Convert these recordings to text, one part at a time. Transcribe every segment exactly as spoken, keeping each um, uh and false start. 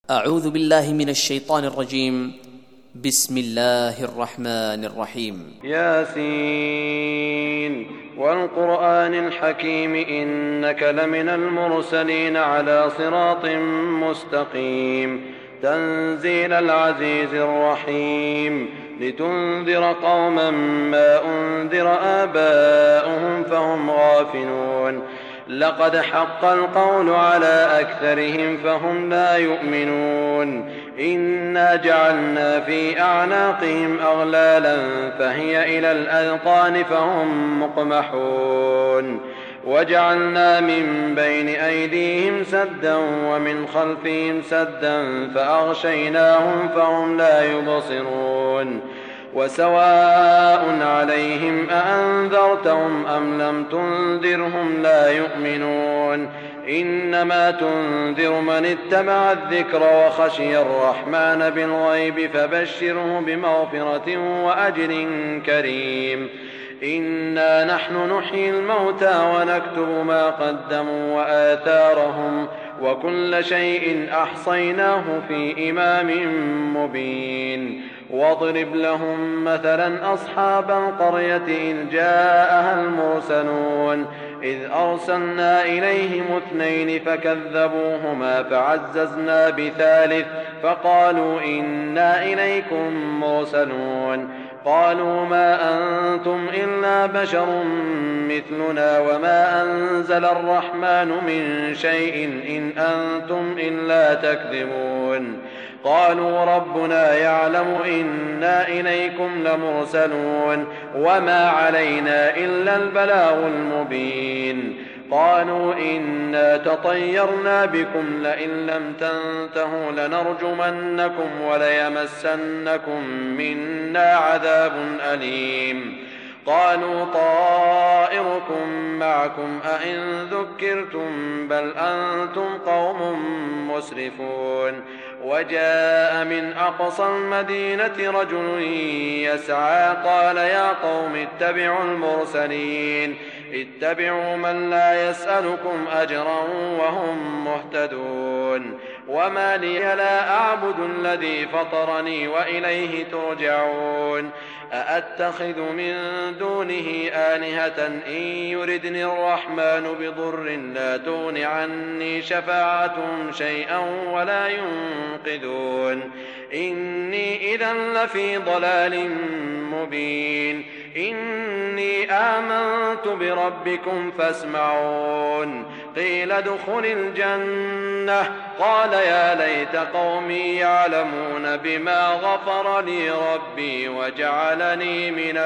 أعوذ بالله من الشيطان الرجيم. بسم الله الرحمن الرحيم. ياسين والقرآن الحكيم إنك لمن المرسلين على صراط مستقيم تنزيل العزيز الرحيم لتنذر قوما ما أنذر آباؤهم فهم غافلون لقد حق القول على أكثرهم فهم لا يؤمنون إنا جعلنا في أعناقهم أغلالا فهي إلى الأذقان فهم مقمحون وجعلنا من بين أيديهم سدا ومن خلفهم سدا فأغشيناهم فهم لا يبصرون وسواء عليهم أأنذرتهم أم لم تنذرهم لا يؤمنون إنما تنذر من اتبع الذكر وخشي الرحمن بالغيب فبشره بمغفرة وأجر كريم إنا نحن نحيي الموتى ونكتب ما قدموا وآثارهم وكل شيء أحصيناه في إمام مبين واضرب لهم مثلا أصحاب القرية إذ جاءها المرسلون إذ أرسلنا إليهم اثنين فكذبوهما فعززنا بثالث فقالوا إنا إليكم مرسلون قالوا ما أنتم إلا بشر مثلنا وما أنزل الرحمن من شيء إن أنتم إلا تكذبون قالوا ربنا يعلم إنا إليكم لمرسلون وما علينا إلا البلاغ المبين قالوا إنا تطيرنا بكم لئن لم تنتهوا لنرجمنكم وليمسنكم منا عذاب أليم قالوا طائركم معكم أئن ذكرتم بل أنتم قوم مسرفون وجاء من أقصى المدينة رجل يسعى قال يا قوم اتبعوا المرسلين اتبعوا من لا يسألكم أجرا وهم مهتدون وما لي لا أعبد الذي فطرني وإليه ترجعون أأتخذ من دونه آلهة إن يردني الرحمن بضر لا تغن عني شفاعتهم شيئا ولا ينقذون إني إذا لفي ضلال مبين إني آمنت بربكم فاسمعون قيل ادخل الجنة قال يا ليت قومي يعلمون بما غفر لي ربي وجعلني من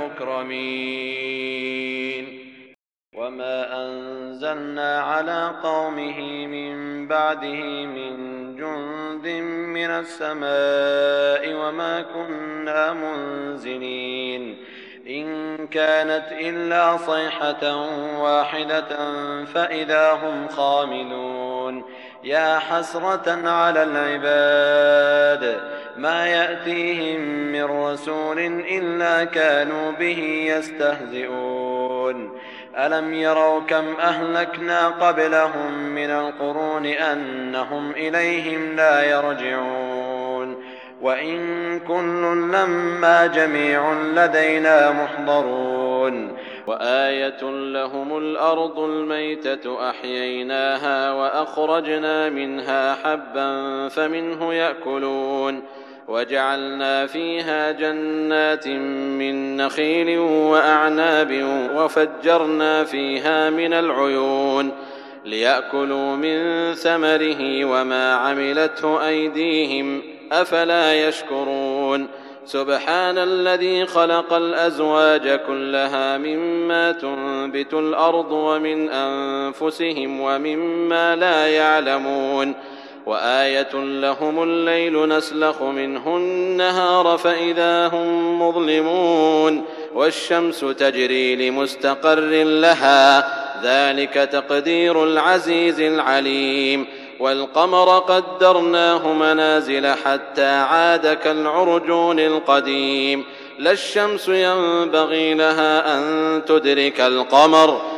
المكرمين وما أنزلنا على قومه من بعده من جند من السماء وما كنا منزلين إن كانت إلا صيحة واحدة فإذا هم خامدون يا حسرة على العباد ما يأتيهم من رسول إلا كانوا به يستهزئون ألم يروا كم أهلكنا قبلهم من القرون أنهم إليهم لا يرجعون وإن كل لما جميع لدينا محضرون وآية لهم الأرض الميتة أحييناها وأخرجنا منها حبا فمنه يأكلون وجعلنا فيها جنات من نخيل وأعناب وفجرنا فيها من العيون ليأكلوا من ثمره وما عملته أيديهم أفلا يشكرون سبحان الذي خلق الأزواج كلها مما تنبت الأرض ومن أنفسهم ومما لا يعلمون وآية لهم الليل نسلخ منه النهار فإذا هم مظلمون والشمس تجري لمستقر لها ذلك تقدير العزيز العليم والقمر قدرناه منازل حتى عاد كالعرجون القديم لا الشمس ينبغي لها أن تدرك القمر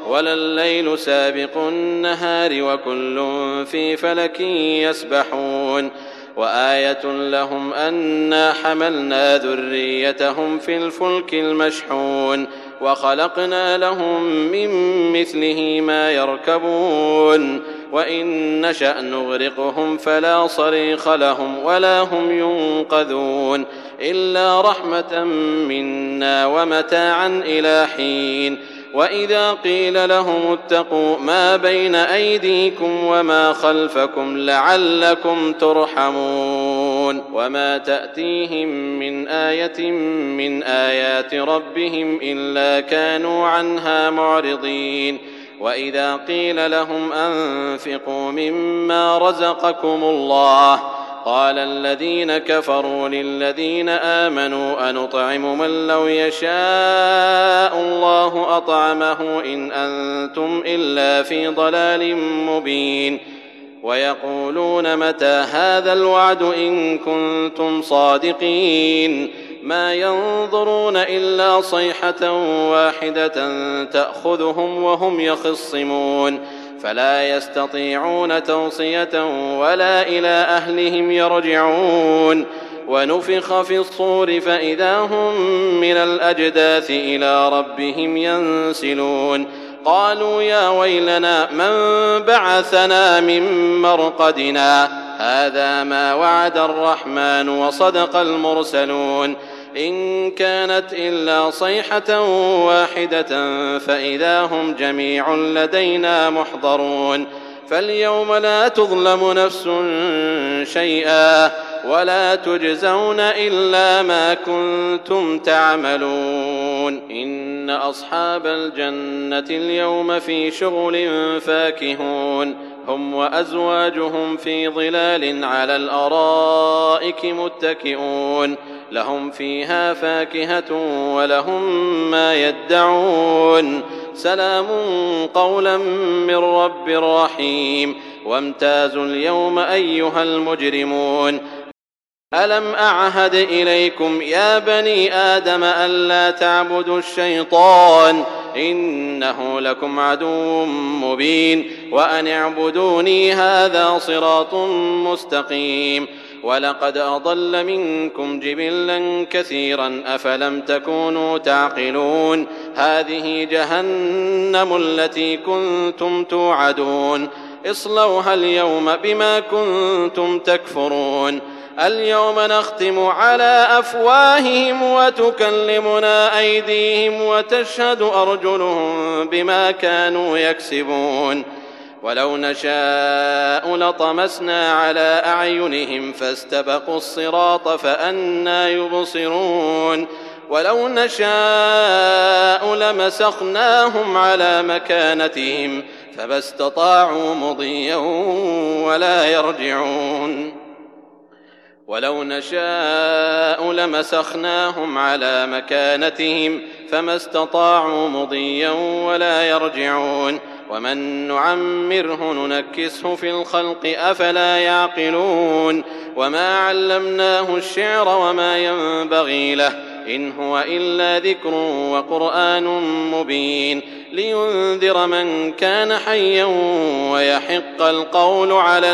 ولا الليل سابق النهار وكل في فلك يسبحون وآية لهم أنا حملنا ذريتهم في الفلك المشحون وخلقنا لهم من مثله ما يركبون وإن نشأ نغرقهم فلا صريخ لهم ولا هم ينقذون إلا رحمة منا ومتاعا إلى حين وإذا قيل لهم اتقوا ما بين أيديكم وما خلفكم لعلكم ترحمون وما تأتيهم من آية من آيات ربهم إلا كانوا عنها معرضين وإذا قيل لهم أنفقوا مما رزقكم الله قال الذين كفروا للذين آمنوا أنطعم من لو يشاء الله أطعمه إن أنتم إلا في ضلال مبين ويقولون متى هذا الوعد إن كنتم صادقين ما ينظرون إلا صيحة واحدة تأخذهم وهم يخصمون فلا يستطيعون توصية ولا إلى أهلهم يرجعون ونفخ في الصور فإذا هم من الأجداث إلى ربهم ينسلون قالوا يا ويلنا من بعثنا من مرقدنا هذا ما وعد الرحمن وصدق المرسلون إن كانت إلا صيحة واحدة فإذا هم جميع لدينا محضرون فاليوم لا تظلم نفس شيئا ولا تجزون إلا ما كنتم تعملون إن أصحاب الجنة اليوم في شغل فاكهون هم وأزواجهم في ظلال على الأرائك متكئون لهم فيها فاكهة ولهم ما يدعون سلام قولا من رب رحيم وامتازوا اليوم أيها المجرمون ألم أعهد إليكم يا بني آدم ألا تعبدوا الشيطان إنه لكم عدو مبين وأن اعبدوني هذا صراط مستقيم ولقد أضل منكم جبلا كثيرا أفلم تكونوا تعقلون هذه جهنم التي كنتم توعدون اصلوها اليوم بما كنتم تكفرون اليوم نختم على أفواههم وتكلمنا أيديهم وتشهد أرجلهم بما كانوا يكسبون ولو نشاء لطمسنا على أعينهم فاستبقوا الصراط فأنى يبصرون ولو نشاء لمسخناهم على مكانتهم فما استطاعوا مضيا ولا يرجعون ولو نشاء لمسخناهم على مكانتهم فما استطاعوا مضيا ولا يرجعون ومن نعمره ننكسه في الخلق أفلا يعقلون وما علمناه الشعر وما ينبغي له إن هو إلا ذكر وقرآن مبين لينذر من كان حيا ويحق القول على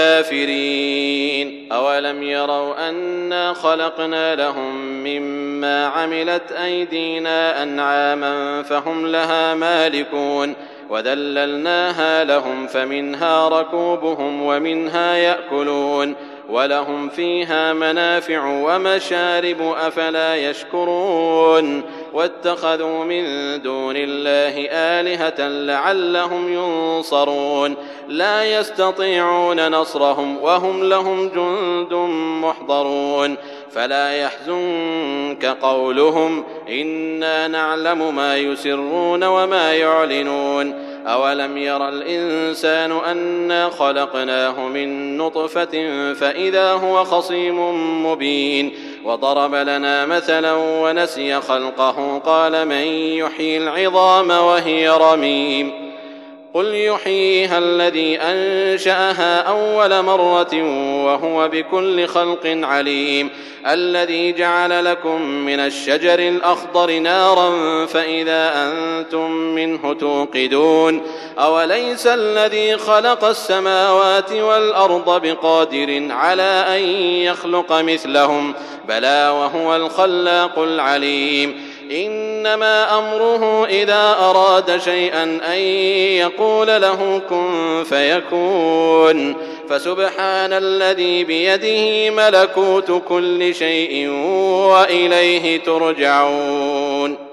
الكافرين أولم يروا أنا خلقنا لهم مما عملت أيدينا أنعاما فهم لها مالكون وذللناها لهم فمنها ركوبهم ومنها يأكلون ولهم فيها منافع ومشارب أفلا يشكرون واتخذوا من دون الله آلهة لعلهم ينصرون لا يستطيعون نصرهم وهم لهم جند محضرون فلا يحزنك قولهم إنا نعلم ما يسرون وما يعلنون أولم ير الإنسان أنا خلقناه من نطفة فإذا هو خصيم مبين وضرب لنا مثلا ونسي خلقه قال من يحيي العظام وهي رميم قل يحييها الذي أنشأها أول مرة وهو بكل خلق عليم الذي جعل لكم من الشجر الأخضر نارا فإذا أنتم منه توقدون أوليس الذي خلق السماوات والأرض بقادر على أن يخلق مثلهم بلى وهو الخلاق العليم إنما أمره إذا أراد شيئا أن يقول له كن فيكون فسبحان الذي بيده ملكوت كل شيء وإليه ترجعون.